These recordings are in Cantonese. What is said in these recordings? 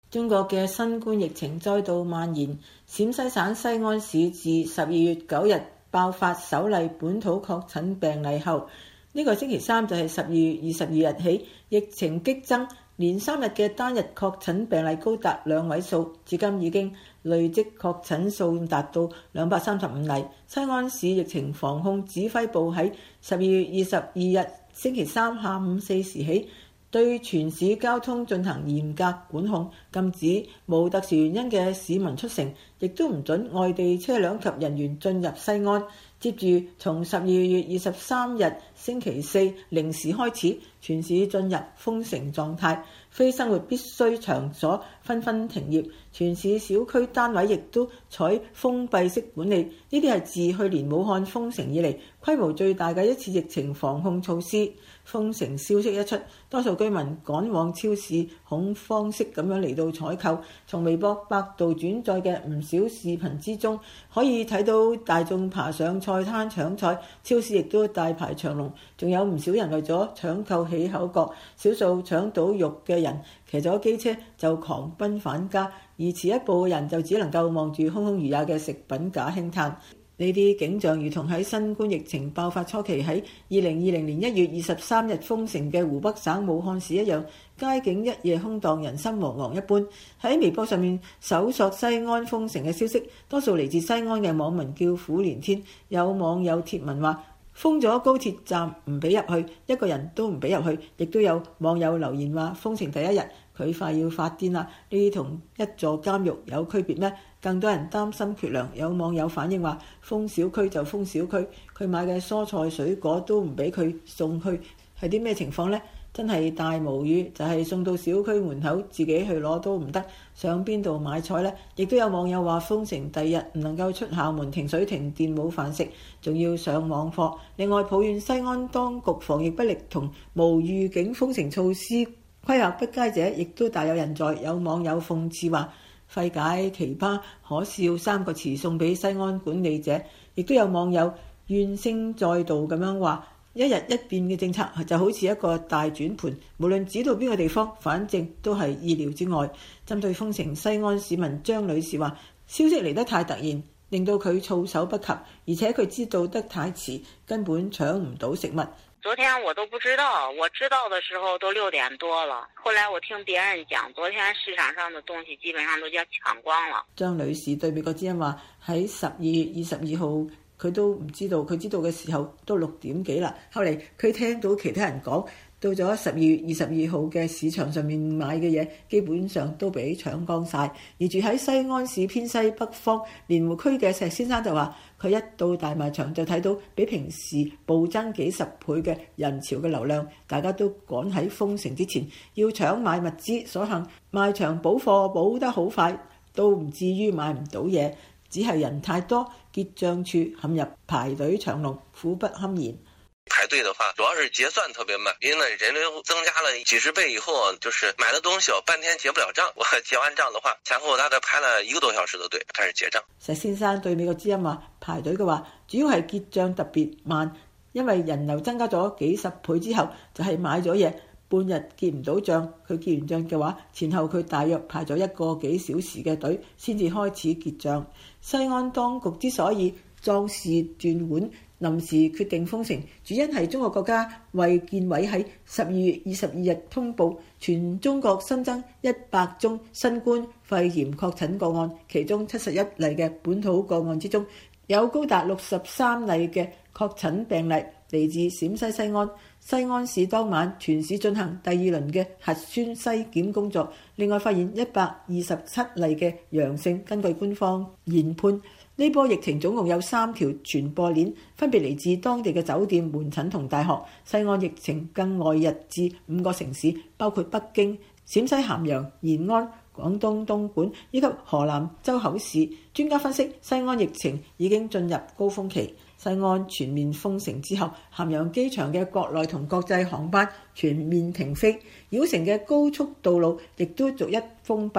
中國嘅新冠疫情再度蔓延，陝西省西安市自12月9日爆發首例本土確診病例後，呢個星期三就係12月22日起，疫情激增，連3日嘅單日確診病例高達2位數，至今已經累積確診數達到235例。西安市疫情防控指揮部喺12月22日星期三下午4時起，對全市交通進行嚴格管控，禁止無特殊原因嘅市民出城，亦都唔准外地車輛及人員進入西安。接住從12月23日星期四零時開始，全市進入封城狀態，非生活必需場所紛紛停業，全市小區單位亦都採封閉式管理。呢啲係自去年武漢封城以嚟規模最大嘅一次疫情防控措施。封城消息一出，多數居民趕往超市，恐慌式咁樣嚟到採購。從微博、百度轉載嘅唔少視頻之中，可以睇到大眾爬上菜攤搶菜，超市亦都大排長龍，仲有唔少人為咗搶購起口角，少數搶到肉嘅人騎咗機車就狂奔返家，而遲一步嘅人就只能夠望住空空如也嘅食品架輕嘆。呢啲景象如同喺新冠疫情爆發初期喺2020年1月23日封城嘅湖北省武漢市一樣，街景一夜空蕩，人心惶惶一般。喺微博上面搜索西安封城嘅消息，多數嚟自西安嘅網民叫苦連天。有網友貼文話封咗高鐵站唔俾入去，一個人都唔俾入去。亦都有網友留言話封城第一日佢快要發癲啦，呢啲同一座監獄有區別咩？更多人擔心缺糧，有網友反映話封小區就封小區，佢買嘅蔬菜水果都唔俾佢送去，係啲咩情況呢？真係大無語，就係送到小區門口自己去攞都唔得，上邊度買菜呢？亦都有網友話封城第二日唔能夠出校門，停水停電冇飯食，仲要上網課。另外抱怨西安當局防疫不力同無預警封城措施規劃不佳者亦都大有人在。有網友諷刺話費解、奇葩、可笑3個詞送俾西安管理者。亦都有網友怨聲載道咁樣話，一日一變嘅政策就好似一個大轉盤，無論指到邊個地方，反正都係意料之外。針對封城，西安市民張女士話消息嚟得太突然，令到佢措手不及，而且佢知道得太遲，根本搶唔到食物。 昨天我都不知道，我知道的時候都6點多了，後來我聽別人講，昨天市場上的東西基本上都要搶光了。 張女士對美國之音話喺12月22號佢都唔知道，佢知道嘅時候都6點幾啦。後嚟佢聽到其他人講，到咗12月22號嘅市場上面買嘅嘢基本上都俾搶光晒。而住喺西安市偏西北方蓮湖區嘅石先生就話，佢一到大賣場就睇到比平時暴增幾十倍嘅人潮嘅流量，大家都趕喺封城之前要搶買物資，所幸賣場補貨補得好快，都唔至於買唔到嘢，只係人太多，結賬處陷入排隊長龍，苦不堪言。 排隊的話，主要是結算特別慢，因為人流增加了幾十倍以後，就是買的東西半天結不了賬。我結完賬的話，前後大概排了1個多小時的隊，開始結賬。 石先生對美國之音話，排隊嘅話，主要係結賬特別慢，因為人流增加咗幾十倍之後，就係買咗嘢，半日結唔到賬。佢結完賬嘅話，前後佢大約排咗1個幾小時嘅隊，先至開始結賬。西安當局之所以壯士斷腕，臨時決定封城，主因係中國國家衛健委喺12月22日通報，全中國新增100宗新冠肺炎確診個案，其中71例嘅本土個案之中，有高達63例嘅確診病例嚟自陝西西安。西安市當晚全市進行第2輪嘅核酸篩檢工作，另外發現127例嘅陽性。根據官方研判，呢波疫情總共有3條傳播鏈，分別嚟自當地嘅酒店、門診同大學。西安疫情更外溢至5個城市，包括北京、陝西咸陽、延安、廣東東莞以及河南周口市。專家分析，西安疫情已經進入高峰期。西安全面封城之後，咸陽機場嘅國內同國際航班全面停飛，繞城嘅高速道路亦都逐一封閉。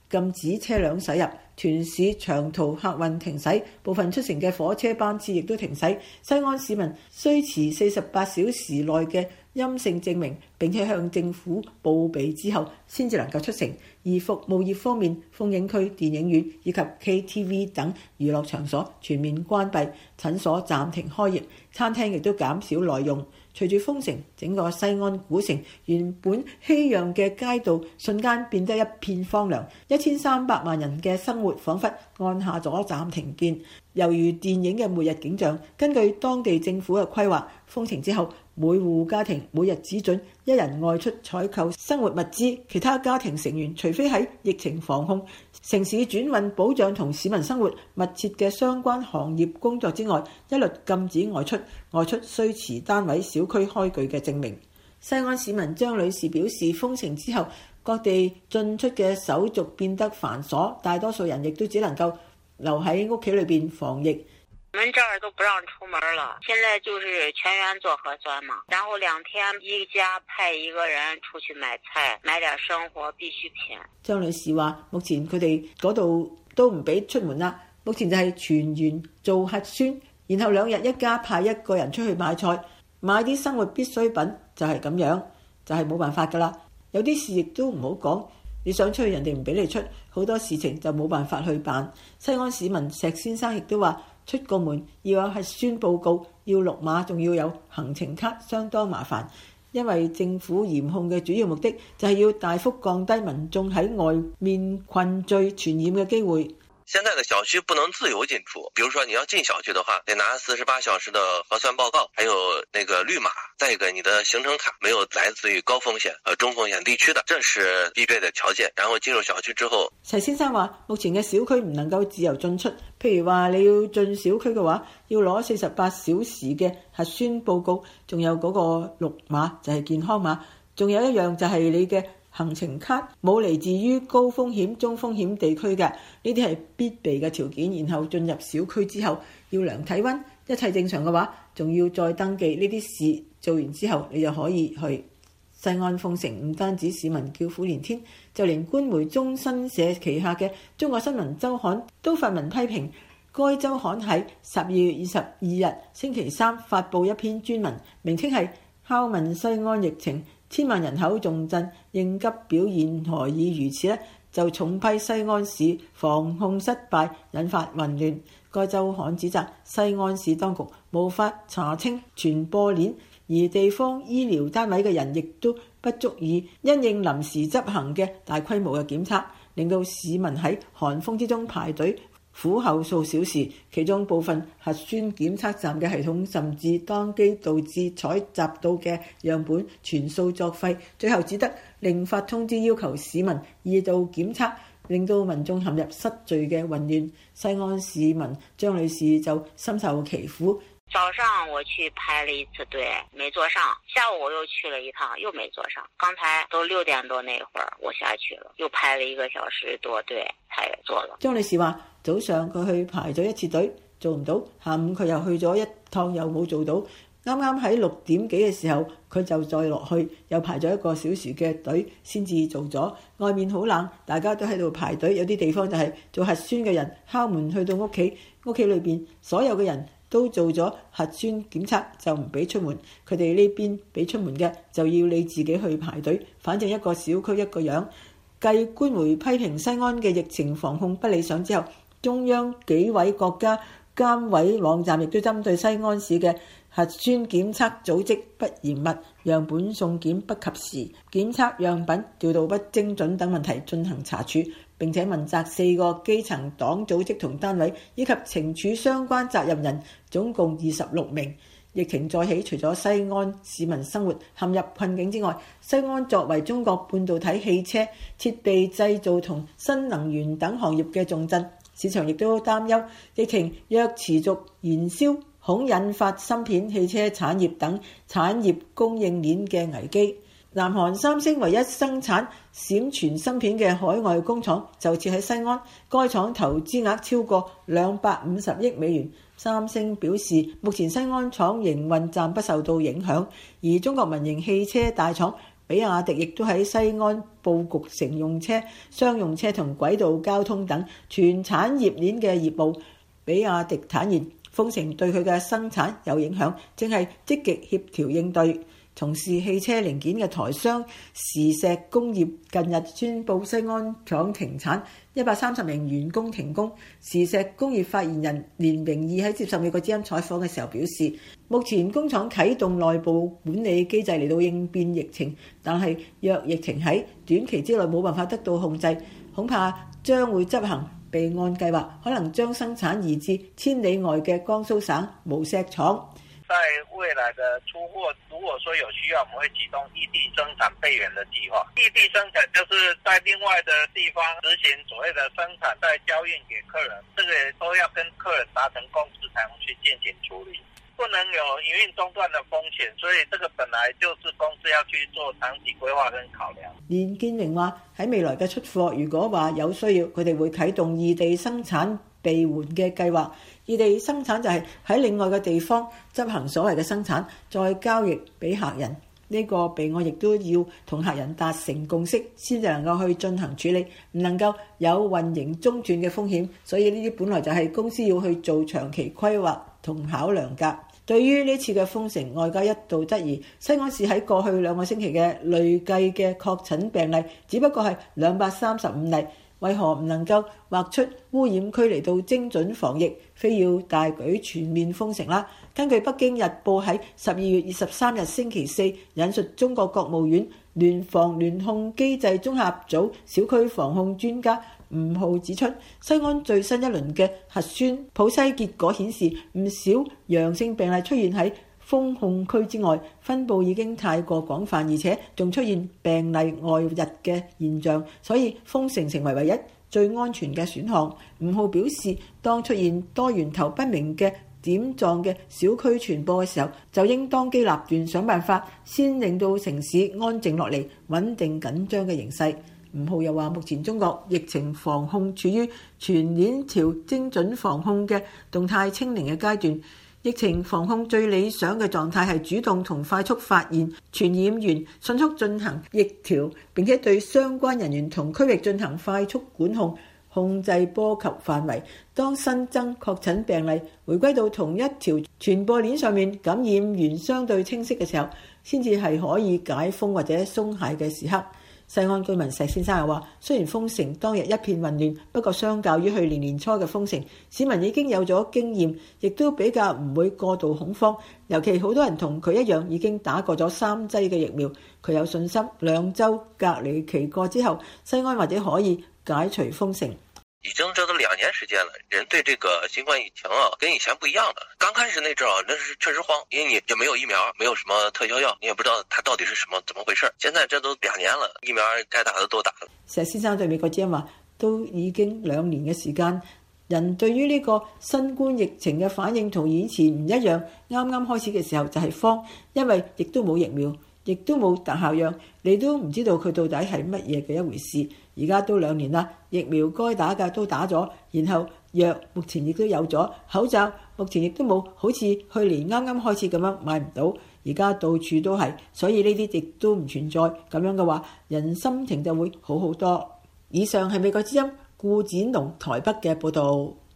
禁止車輛駛入，屯市長途客運停駛，部分出城嘅火車班次亦都停駛。西安市民需持48小時內嘅陰性證明，並且向政府報備之後先至能夠出城。而服務業方面，風景區、電影院以及 KTV 等娛樂場所全面關閉，診所暫停開業，餐廳亦都減少內用。隨住封城，整個西安古城原本熙攘嘅街道瞬間變得一片荒涼，1300萬人嘅生活彷彿按下咗暫停鍵，猶如電影嘅末日景象。根據當地政府嘅規劃，封城之後，每戶家庭每日只准一人外出採購生活物資，其他家庭成員除非喺疫情防控、城市轉運保障同市民生活密切嘅相關行業工作之外，一律禁止外出，外出需持單位小區開具嘅證明。西安市民張女士表示，封城之後，各地進出嘅手續變得繁瑣，大多數人亦都只能夠留喺屋企裏邊防疫。 我們這兒都不讓出門了，現在就是全員做核酸嘛，然後2天一家派一個人出去買菜，買點生活必需品。 張女士話：目前佢哋嗰度都唔俾出門啦，目前就係全員做核酸，然後2日一家派一個人出去買菜，買啲生活必需品，就係咁樣，就係冇辦法噶啦。有啲事亦都唔好講，你想出去人哋唔俾你出，好多事情就冇辦法去辦。西安市民石先生亦都話：出個門要有核酸報告，要綠碼，仲要有行程卡，相當麻煩。因為政府嚴控嘅主要目的就係要大幅降低民眾喺外面群聚傳染嘅機會。 現在的小區不能自由進出，比如說你要進小區的話，得拿48小時的核酸報告，還有那個綠碼，再一個你的行程卡沒有來自於高風險和中風險地區的，這是必備的條件。然後進入小區之後， 齊先生話：目前嘅小區唔能夠自由進出，譬如話你要進小區嘅話，要攞48小時嘅核酸報告，仲有嗰個綠碼就係健康碼，仲有一樣就係你嘅行程卡，冇嚟自於高風險、中風險地區嘅，呢啲係必備嘅條件。然後進入小區之後要量體溫，一切正常嘅話，仲要再登記。呢啲事做完之後，你就可以去。西安封城唔單止市民叫苦連天，就連官媒中新社旗下嘅《中國新聞週刊》都發文批評。該週刊喺12月22日星期三發布一篇專文，名稱係《拷問西安疫情，1000萬人口重鎮應急表現何以如此呢？》就重批西安市防控失敗，引發混亂。該週刊指責西安市當局無法查清傳播鏈，而地方醫療單位嘅人亦都不足以因應臨時執行嘅大規模嘅檢測，令到市民喺寒風之中排隊苦候數小時，其中部分核酸檢測站嘅系統甚至當機導致採集到嘅樣本全數作廢，最後只得另發通知要求市民2度檢測，令到民眾陷入失序嘅混亂。西安市民張女士就深受其苦。 早上我去排了一次隊，沒坐上，下午我又去了一趟，又沒坐上。剛才都6點多那會兒我下去了，又排了1個小時多隊，才做了。 張女士話：早上佢去排咗一次隊，做唔到，下午佢又去咗一趟，又冇做到。啱啱喺6點幾嘅時候，佢就再落去，又排咗1個小時嘅隊先至做咗。外面好冷，大家都喺度排隊，有啲地方就係做核酸嘅人敲門去到屋企，屋企裏邊所有嘅人都做咗核酸檢測，就唔俾出門。佢哋呢邊俾出門嘅就要你自己去排隊，反正一個小區一個樣。繼官媒批評西安嘅疫情防控不理想之後，中央紀委國家監委網站亦都針對西安市嘅核酸檢測組織不嚴密、樣本送檢不及時、檢測樣品調度不精準等問題進行查處，並且問責4個基層黨組織同單位，以及懲處相關責任人，總共26名。疫情再起，除咗西安市民生活陷入困境之外，西安作為中國半導體、汽車設備製造同新能源等行業嘅重鎮，市場亦都擔憂疫情若持續延燒，恐引發芯片、汽車產業等產業供應鏈嘅危機。南韓三星唯一生產閃存芯片嘅海外工廠就設喺西安，該廠投資額超過250億美元。三星表示，目前西安廠營運暫不受到影響，而中國民營汽車大廠比亞迪亦都喺西安佈局乘用車、商用車同軌道交通等全產業鏈嘅業務。比亞迪坦言，封城對佢嘅生產有影響，正係積極協調應對。從事汽車零件嘅台商時石工業近日宣布西安廠停產，130名員工停工。時石工業發言人連榮義喺接受美國之音採訪嘅時候表示，目前工廠啟動內部管理機制嚟到應變疫情，但係若疫情喺短期之內冇辦法得到控制，恐怕將會執行備案計劃，可能將生產移至千里外嘅江蘇省無錫廠。 在未来的出貨，如果說有需要，我們會啟動異地生產備援的計劃。異地生產就是在另外的地方執行所謂的生產，再交運給客人，這個都要跟客人達成共識才能去進行處理，不能有營運中斷的風險。所以這個本來就是公司要去做長期規劃跟考量。 連建榮話喺未來嘅出貨，如果話有需要，佢哋會啟動異地生產備援嘅計劃。異地生產就係喺另外嘅地方執行所謂嘅生產，再交易俾客人。呢個備案亦都要同客人達成共識，先至能夠去進行處理，唔能夠有運營中斷嘅風險。所以呢啲本來就係公司要去做長期規劃同考量㗎。對於呢次嘅封城，外界一度質疑西安市喺過去2個星期嘅累計嘅確診病例只不過係235例。為何唔能夠劃出污染區嚟到精準防疫，非要大舉全面封城啦？根據北京日報喺12月23日星期四引述中國國務院聯防聯控機制綜合組小區防控專家吳浩指出，西安最新一輪嘅核酸普篩結果顯示，唔少陽性病例出現喺封控區之外，分佈已經太過廣泛，而且仲出現病例外溢嘅現象，所以封城成為唯一最安全嘅選項。吳浩表示，當出現多源頭不明嘅點狀嘅小區傳播嘅時候，就應當機立斷想辦法，先令到城市安靜落嚟，穩定緊張嘅形勢。吳浩又話，目前中國疫情防控處於全鏈朝精準防控嘅動態清零嘅階段。疫情防控最理想嘅狀態係主動同快速發現傳染源，迅速進行疫調，並且對相關人員同區域進行快速管控，控制波及範圍。當新增確診病例回歸到同一條傳播鏈上面，感染源相對清晰嘅時候，先至係可以解封或者鬆懈嘅時刻。西安居民石先生又話，雖然封城當日一片混亂，不過相較於去年年初嘅封城，市民已經有咗經驗，亦都比較唔會過度恐慌。尤其好多人同佢一樣已經打過咗3劑嘅疫苗，佢有信心2週隔離期過之後，西安或者可以解除封城。 已經這都2年時間了，人對這個新冠疫情跟以前不一樣了。剛開始那陣那是確實慌，因為你就沒有疫苗，沒有什麼特效藥，你也不知道它到底是什麼怎麼回事。現在這都2年了，疫苗該打的都打了。 石先生對美國之音話，都已經2年嘅時間，人對於呢個新冠疫情嘅反應同以前唔一樣。啱啱開始嘅時候就係慌，因為亦都冇疫苗，亦都冇特效藥，你都唔知道佢到底係乜嘢嘅一回事。而家都2年啦，疫苗該打嘅都打咗，然後藥目前亦都有咗，口罩目前亦都冇，好似去年啱啱開始咁樣買唔到，而家到處都係，所以呢啲亦都唔存在。咁樣嘅話，人心情就會好好多。以上係美國之音顧展龍台北嘅報導。